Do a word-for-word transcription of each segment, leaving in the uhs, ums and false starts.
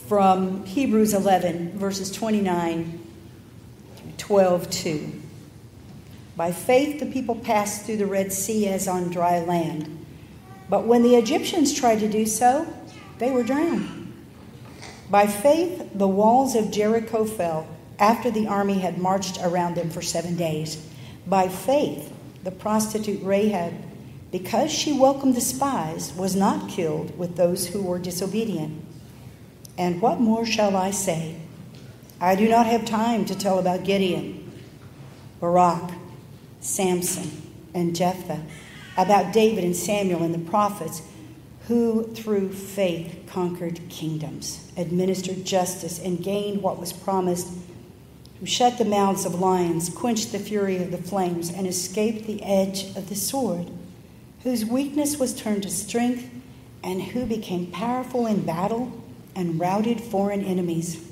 from Hebrews eleven, verses twenty-nine through twelve two. By faith, the people passed through the Red Sea as on dry land. But when the Egyptians tried to do so, they were drowned. By faith, the walls of Jericho fell after the army had marched around them for seven days. By faith, the prostitute Rahab, because she welcomed the spies, was not killed with those who were disobedient. And what more shall I say? I do not have time to tell about Gideon, Barak, Samson, and Jephthah, about David and Samuel and the prophets, who through faith conquered kingdoms, administered justice, and gained what was promised, who shut the mouths of lions, quenched the fury of the flames, and escaped the edge of the sword, whose weakness was turned to strength, and who became powerful in battle and routed foreign enemies.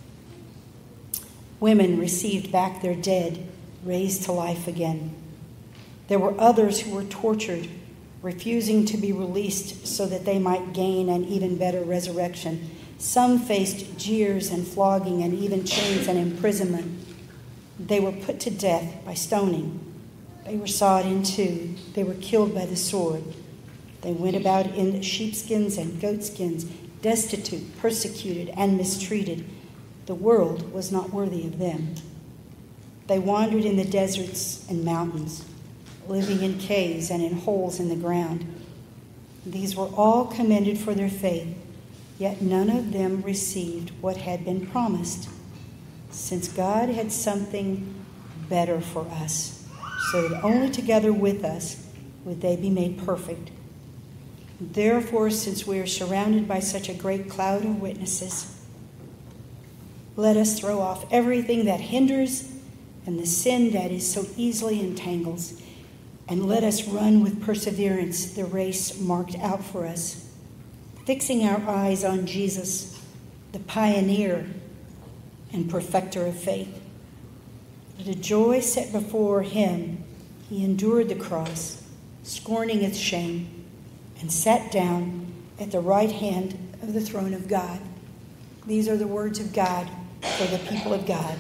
Women received back their dead, raised to life again. There were others who were tortured, refusing to be released so that they might gain an even better resurrection. Some faced jeers and flogging and even chains and imprisonment. They were put to death by stoning. They were sawed in two. They were killed by the sword. They went about in sheepskins and goatskins, destitute, persecuted, and mistreated. The world was not worthy of them. They wandered in the deserts and mountains, living in caves and in holes in the ground. These were all commended for their faith, yet none of them received what had been promised, since God had something better for us, so that only together with us would they be made perfect. Therefore, since we are surrounded by such a great cloud of witnesses, let us throw off everything that hinders and the sin that is so easily entangles, and let us run with perseverance the race marked out for us, fixing our eyes on Jesus, the pioneer and perfecter of faith. The joy set before him, he endured the cross, scorning its shame, and sat down at the right hand of the throne of God. These are the words of God for the people of God.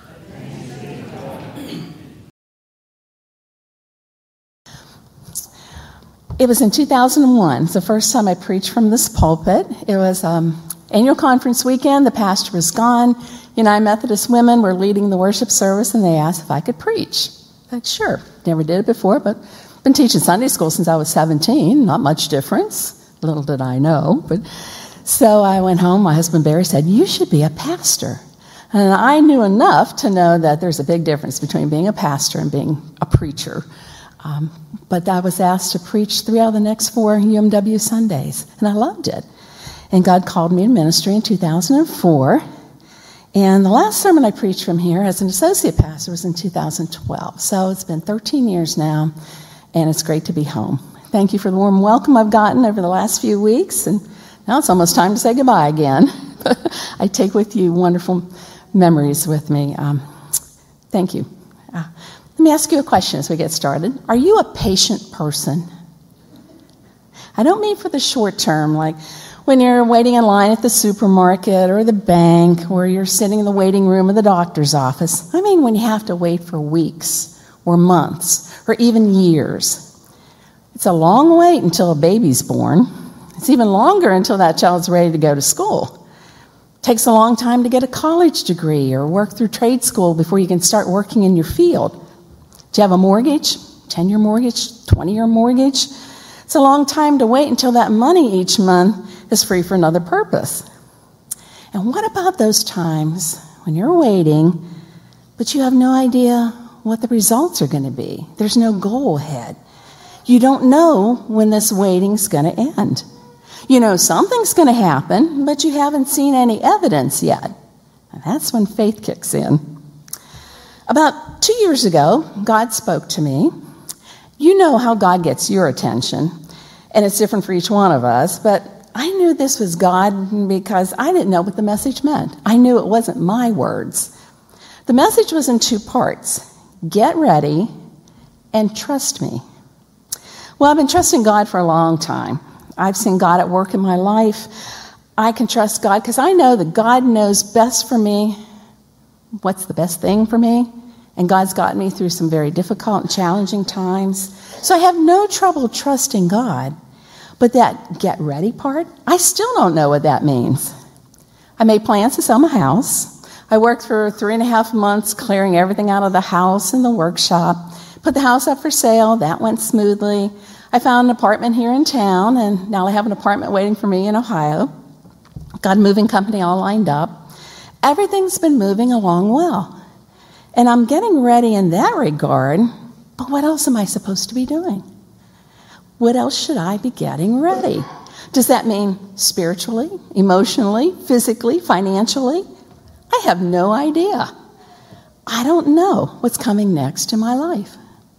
It was in two thousand one. It's the first time I preached from this pulpit. It was um, annual conference weekend. The pastor was gone. United Methodist women were leading the worship service, and they asked if I could preach. I said, sure. Never did it before, but been teaching Sunday school since I was seventeen. Not much difference. Little did I know. But so I went home. My husband Barry said, you should be a pastor. And I knew enough to know that there's a big difference between being a pastor and being a preacher. Um, but I was asked to preach three out of the next four U M W Sundays, and I loved it. And God called me to ministry in two thousand four. And the last sermon I preached from here as an associate pastor was in two thousand twelve. So it's been thirteen years now, and it's great to be home. Thank you for the warm welcome I've gotten over the last few weeks, and now it's almost time to say goodbye again. I take with you wonderful memories with me. Um, thank you. Uh, Let me ask you a question as we get started. Are you a patient person? I don't mean for the short term, like when you're waiting in line at the supermarket or the bank, or you're sitting in the waiting room of the doctor's office. I mean when you have to wait for weeks or months or even years. It's a long wait until a baby's born. It's even longer until that child's ready to go to school. It takes a long time to get a college degree or work through trade school before you can start working in your field. Do you have a mortgage? ten-year mortgage? twenty-year mortgage? It's a long time to wait until that money each month is free for another purpose. And what about those times when you're waiting, but you have no idea what the results are going to be? There's no goal ahead. You don't know when this waiting's going to end. You know something's going to happen, but you haven't seen any evidence yet. And that's when faith kicks in. About two years ago, God spoke to me. You know how God gets your attention, and it's different for each one of us, but I knew this was God because I didn't know what the message meant. I knew it wasn't my words. The message was in two parts: get ready and trust me. Well, I've been trusting God for a long time. I've seen God at work in my life. I can trust God because I know that God knows best for me, what's the best thing for me, and God's got me through some very difficult and challenging times. So I have no trouble trusting God. But that get ready part, I still don't know what that means. I made plans to sell my house. I worked for three and a half months clearing everything out of the house and the workshop. Put the house up for sale. That went smoothly. I found an apartment here in town, and now I have an apartment waiting for me in Ohio. Got a moving company all lined up. Everything's been moving along well. And I'm getting ready in that regard, but what else am I supposed to be doing? What else should I be getting ready? Does that mean spiritually, emotionally, physically, financially? I have no idea. I don't know what's coming next in my life.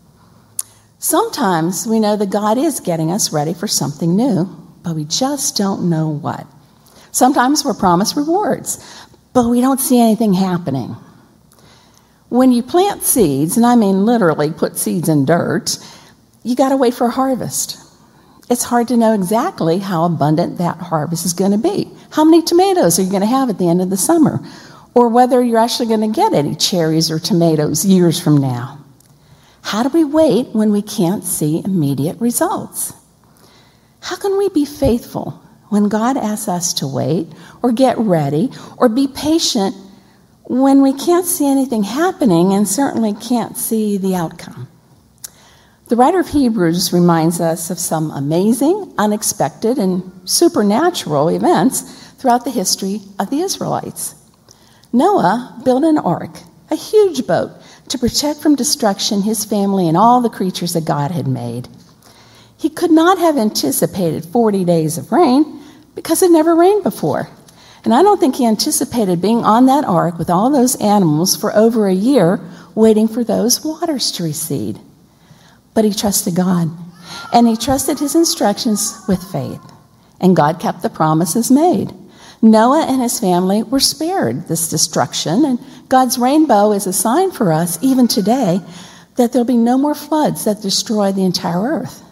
Sometimes we know that God is getting us ready for something new, but we just don't know what. Sometimes we're promised rewards, but we don't see anything happening. When you plant seeds, and I mean literally put seeds in dirt, you got to wait for a harvest. It's hard to know exactly how abundant that harvest is going to be. How many tomatoes are you going to have at the end of the summer? Or whether you're actually going to get any cherries or tomatoes years from now. How do we wait when we can't see immediate results? How can we be faithful when God asks us to wait or get ready or be patient when we can't see anything happening and certainly can't see the outcome? The writer of Hebrews reminds us of some amazing, unexpected, and supernatural events throughout the history of the Israelites. Noah built an ark, a huge boat, to protect from destruction his family and all the creatures that God had made. He could not have anticipated forty days of rain because it never rained before. And I don't think he anticipated being on that ark with all those animals for over a year waiting for those waters to recede. But he trusted God, and he trusted his instructions with faith, and God kept the promises made. Noah and his family were spared this destruction, and God's rainbow is a sign for us, even today, that there'll be no more floods that destroy the entire earth.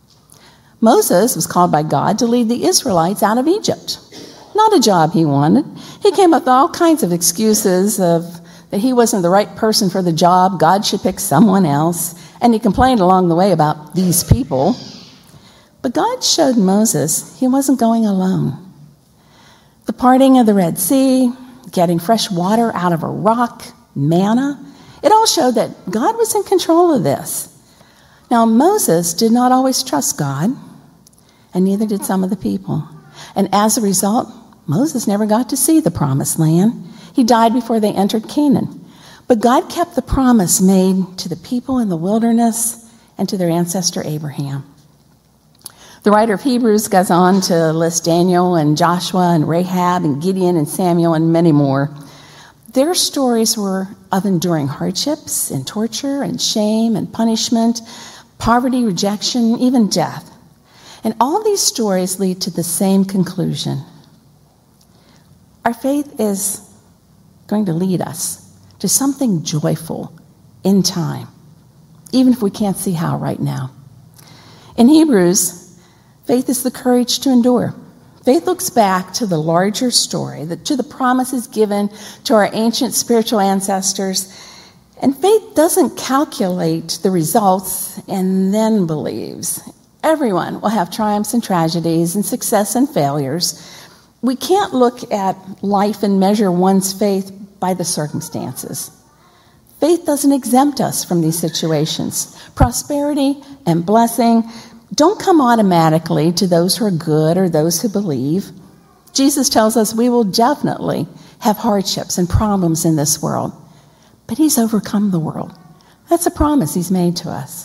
Moses was called by God to lead the Israelites out of Egypt. Not a job he wanted. He came up with all kinds of excuses of that he wasn't the right person for the job, God should pick someone else, and he complained along the way about these people. But God showed Moses he wasn't going alone. The parting of the Red Sea, getting fresh water out of a rock, manna, it all showed that God was in control of this. Now, Moses did not always trust God, and neither did some of the people. And as a result, Moses never got to see the promised land. He died before they entered Canaan. But God kept the promise made to the people in the wilderness and to their ancestor Abraham. The writer of Hebrews goes on to list Daniel and Joshua and Rahab and Gideon and Samuel and many more. Their stories were of enduring hardships and torture and shame and punishment, poverty, rejection, even death. And all these stories lead to the same conclusion. Our faith is going to lead us to something joyful in time, even if we can't see how right now. In Hebrews, faith is the courage to endure. Faith looks back to the larger story, to the promises given to our ancient spiritual ancestors. And faith doesn't calculate the results and then believes. Everyone will have triumphs and tragedies and success and failures. We can't look at life and measure one's faith by the circumstances. Faith doesn't exempt us from these situations. Prosperity and blessing don't come automatically to those who are good or those who believe. Jesus tells us we will definitely have hardships and problems in this world, but he's overcome the world. That's a promise he's made to us.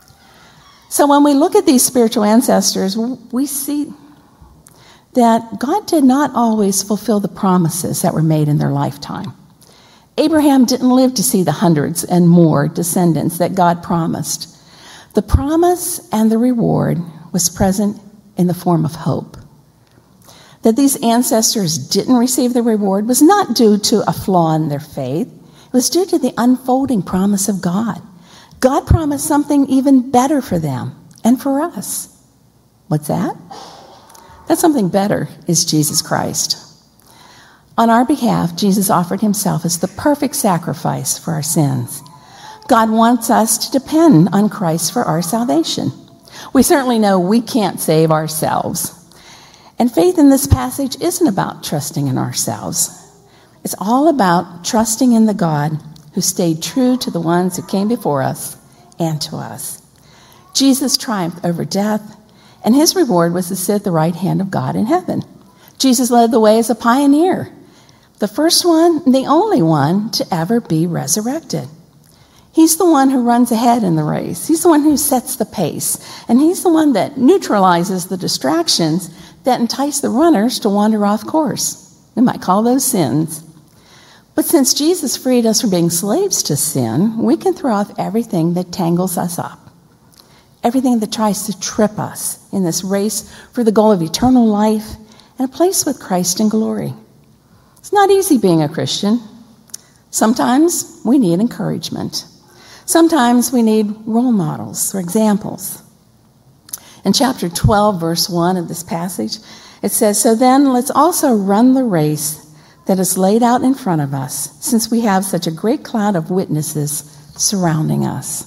So when we look at these spiritual ancestors, we see that God did not always fulfill the promises that were made in their lifetime. Abraham didn't live to see the hundreds and more descendants that God promised. The promise and the reward was present in the form of hope. That these ancestors didn't receive the reward was not due to a flaw in their faith. It was due to the unfolding promise of God. God promised something even better for them and for us. What's that? That something better is Jesus Christ. On our behalf, Jesus offered himself as the perfect sacrifice for our sins. God wants us to depend on Christ for our salvation. We certainly know we can't save ourselves. And faith in this passage isn't about trusting in ourselves. It's all about trusting in the God who stayed true to the ones who came before us and to us. Jesus triumphed over death, and his reward was to sit at the right hand of God in heaven. Jesus led the way as a pioneer, the first one, the only one to ever be resurrected. He's the one who runs ahead in the race. He's the one who sets the pace, and he's the one that neutralizes the distractions that entice the runners to wander off course. We might call those sins. But since Jesus freed us from being slaves to sin, we can throw off everything that tangles us up, everything that tries to trip us in this race for the goal of eternal life and a place with Christ in glory. It's not easy being a Christian. Sometimes we need encouragement. Sometimes we need role models or examples. In chapter twelve, verse one of this passage, it says, "So then let's also run the race that is laid out in front of us, since we have such a great cloud of witnesses surrounding us."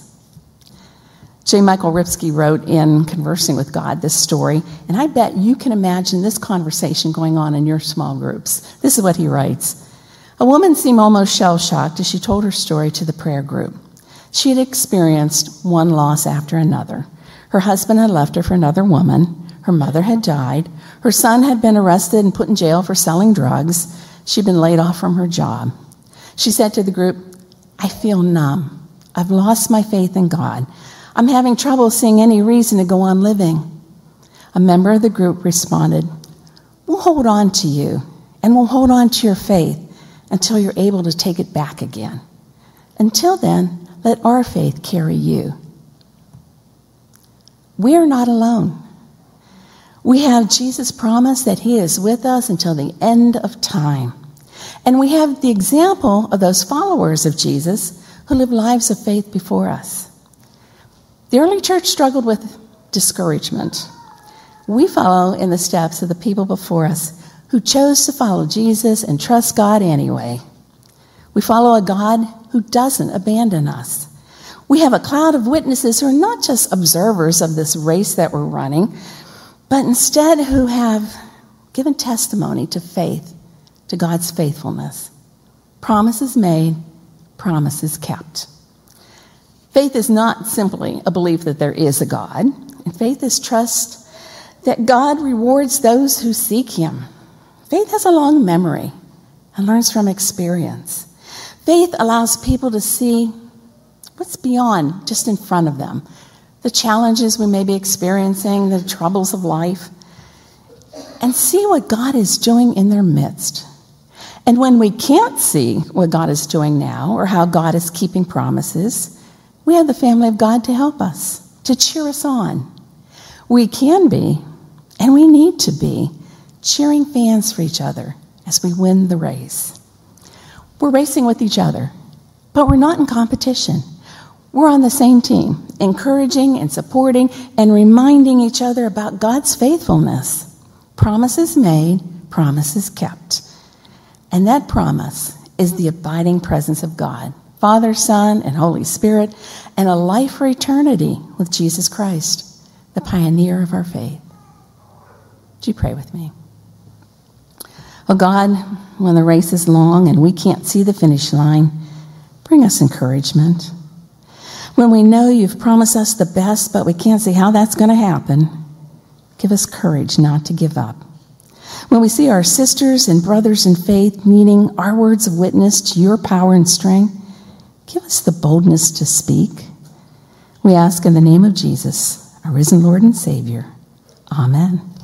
J. Michael Ripsky wrote in Conversing with God this story, and I bet you can imagine this conversation going on in your small groups. This is what he writes. "A woman seemed almost shell-shocked as she told her story to the prayer group. She had experienced one loss after another. Her husband had left her for another woman. Her mother had died. Her son had been arrested and put in jail for selling drugs. She'd been laid off from her job. She said to the group, 'I feel numb. I've lost my faith in God. I'm having trouble seeing any reason to go on living.' A member of the group responded, 'We'll hold on to you, and we'll hold on to your faith until you're able to take it back again. Until then, let our faith carry you.' We are not alone. We have Jesus' promise that he is with us until the end of time. And we have the example of those followers of Jesus who lived lives of faith before us. The early church struggled with discouragement. We follow in the steps of the people before us who chose to follow Jesus and trust God anyway. We follow a God who doesn't abandon us. We have a cloud of witnesses who are not just observers of this race that we're running, but instead who have given testimony to faith, to God's faithfulness. Promises made, promises kept. Faith is not simply a belief that there is a God, and faith is trust that God rewards those who seek him. Faith has a long memory and learns from experience. Faith allows people to see what's beyond, just in front of them, the challenges we may be experiencing, the troubles of life, and see what God is doing in their midst. And when we can't see what God is doing now or how God is keeping promises, we have the family of God to help us, to cheer us on. We can be, and we need to be, cheering fans for each other as we win the race. We're racing with each other, but we're not in competition. We're on the same team, encouraging and supporting and reminding each other about God's faithfulness. Promises made, promises kept. And that promise is the abiding presence of God, Father, Son, and Holy Spirit, and a life for eternity with Jesus Christ, the pioneer of our faith. Would you pray with me? Oh God, when the race is long and we can't see the finish line, bring us encouragement. When we know you've promised us the best, but we can't see how that's going to happen, give us courage not to give up. When we see our sisters and brothers in faith needing our words of witness to your power and strength, give us the boldness to speak. We ask in the name of Jesus, our risen Lord and Savior. Amen.